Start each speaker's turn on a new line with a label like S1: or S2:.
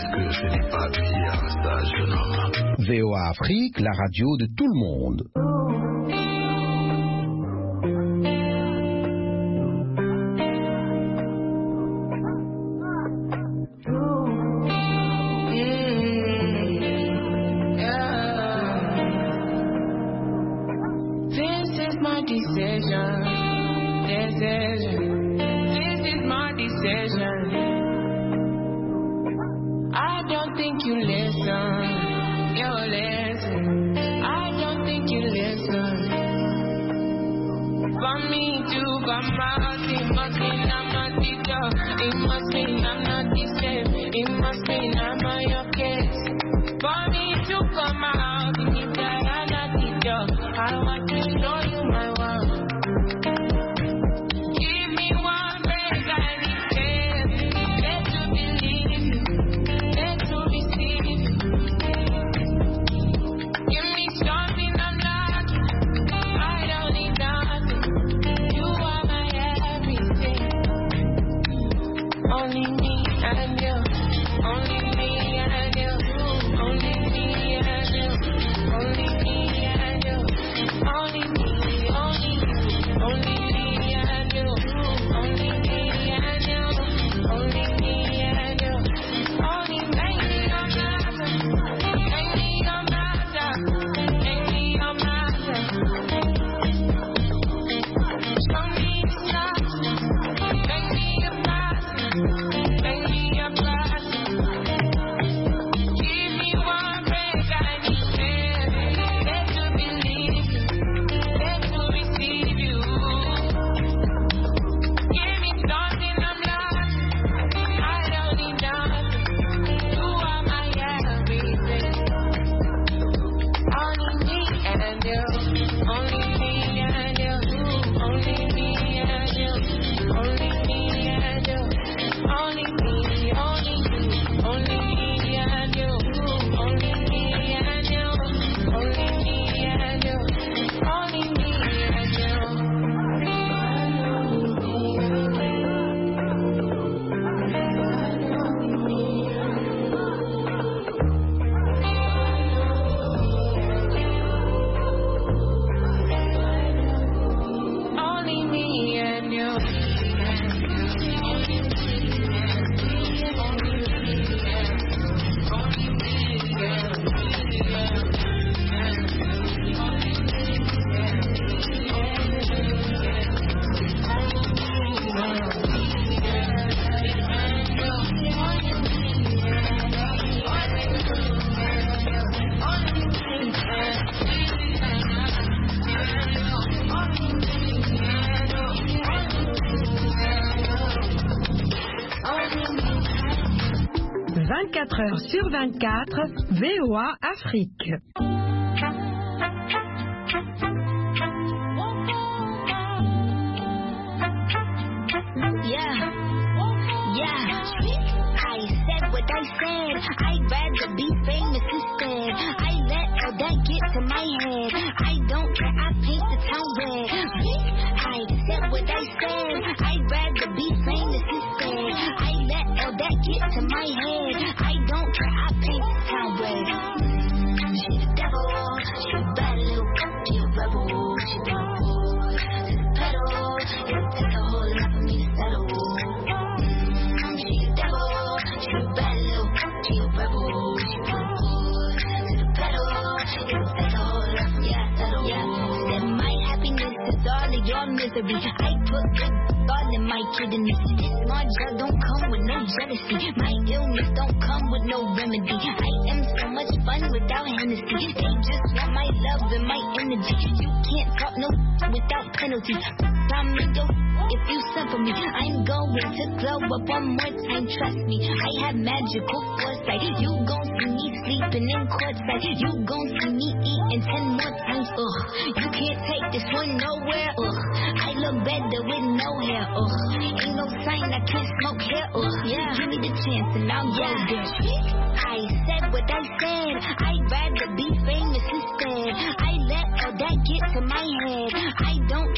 S1: que je n'ai pas appuyé à ça, jeune homme.
S2: VOA Afrique, la radio de tout le monde.
S3: Sur 24, VOA Afrique.
S4: Yeah. I said what I said. I'd rather be famous instead. I let all that get to my head. I don't care. I paint the town red. I said what I said. I'd rather be famous instead. I let all that get to my head. I don't care. I paint the town red. She's the devil. She's a bad little she a rebel. She's the boy to the pedal. It'll take a whole lot for me to settle. She's the devil. She's a bad little she a rebel. She's the boy to the pedal. It'll take a whole lot for me to settle. Said my happiness is all of your misery. I put good all in my kidneys. This smart girl don't come with no jealousy. My illness don't come with no remedy. I am so much fun without Hennessy. They just want my love and my energy. You can't talk no without penalty. I'm go if you simple me. I'm going to glow up one more time. Trust me, I have magical foresight. You gon' see me sleeping in courtside. You gon' see me eating 10 more times. You can't take this one nowhere. I look better with no hair. Ain't no sign I can't smoke here. Give me the chance and I'll go there. I said what I said. I'd rather be famous instead. I let all that get to my head. I don't